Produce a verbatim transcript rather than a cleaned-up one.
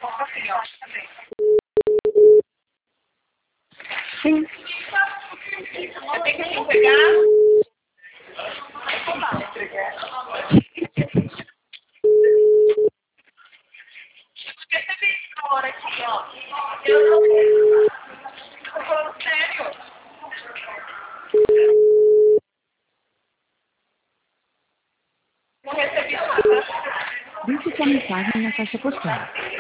Sim. Eu tenho que te pegar. Recebi essa hora aqui, ó. Eu não tô falando sério. Não recebi nada. Deixe sua mensagem na caixa postal.